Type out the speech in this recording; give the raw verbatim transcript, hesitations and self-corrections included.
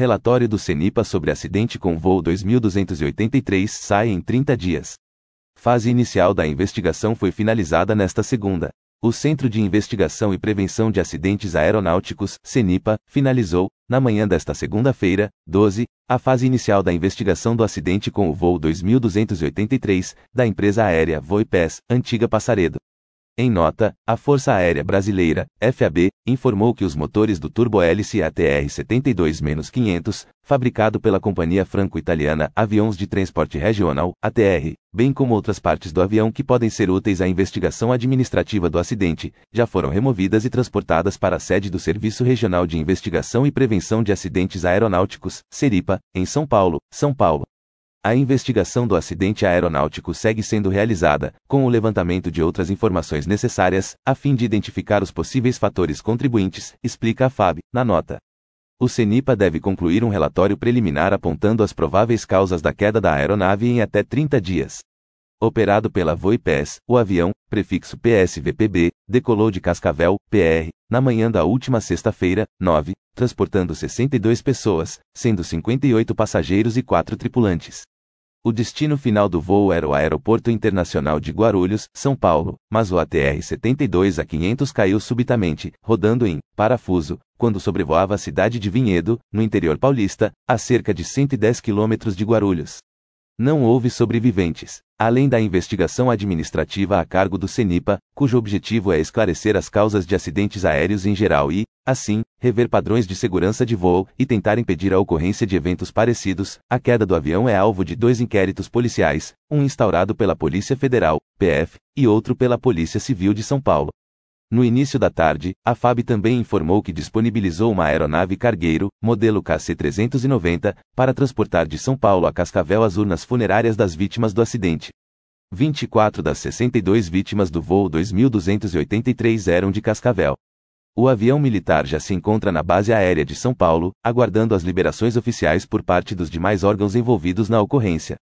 Relatório do CENIPA sobre acidente com voo dois mil duzentos e oitenta e três sai em trinta dias. Fase inicial da investigação foi finalizada nesta segunda. O Centro de Investigação e Prevenção de Acidentes Aeronáuticos, CENIPA, finalizou, na manhã desta segunda-feira, doze, a fase inicial da investigação do acidente com o voo dois mil duzentos e oitenta e três, da empresa aérea Voipes, antiga Passaredo. Em nota, a Força Aérea Brasileira, F A B, informou que os motores do turbohélice A T R setenta e dois quinhentos, fabricado pela companhia franco-italiana Aviões de Transporte Regional, A T R, bem como outras partes do avião que podem ser úteis à investigação administrativa do acidente, já foram removidas e transportadas para a sede do Serviço Regional de Investigação e Prevenção de Acidentes Aeronáuticos, SERIPA, em São Paulo, São Paulo. A investigação do acidente aeronáutico segue sendo realizada, com o levantamento de outras informações necessárias, a fim de identificar os possíveis fatores contribuintes, explica a F A B, na nota. O CENIPA deve concluir um relatório preliminar apontando as prováveis causas da queda da aeronave em até trinta dias. Operado pela Voipes, o avião, prefixo P S V P B, decolou de Cascavel, P R, na manhã da última sexta-feira, nove, transportando sessenta e duas pessoas, sendo cinquenta e oito passageiros e quatro tripulantes. O destino final do voo era o Aeroporto Internacional de Guarulhos, São Paulo, mas o A T R setenta e dois quinhentos caiu subitamente, rodando em parafuso, quando sobrevoava a cidade de Vinhedo, no interior paulista, a cerca de cento e dez quilômetros de Guarulhos. Não houve sobreviventes, além da investigação administrativa a cargo do CENIPA, cujo objetivo é esclarecer as causas de acidentes aéreos em geral e, assim, rever padrões de segurança de voo e tentar impedir a ocorrência de eventos parecidos. A queda do avião é alvo de dois inquéritos policiais, um instaurado pela Polícia Federal, P F, e outro pela Polícia Civil de São Paulo. No início da tarde, a F A B também informou que disponibilizou uma aeronave cargueiro, modelo K C trezentos e noventa, para transportar de São Paulo a Cascavel as urnas funerárias das vítimas do acidente. vinte e quatro das sessenta e duas vítimas do voo dois mil duzentos e oitenta e três eram de Cascavel. O avião militar já se encontra na base aérea de São Paulo, aguardando as liberações oficiais por parte dos demais órgãos envolvidos na ocorrência.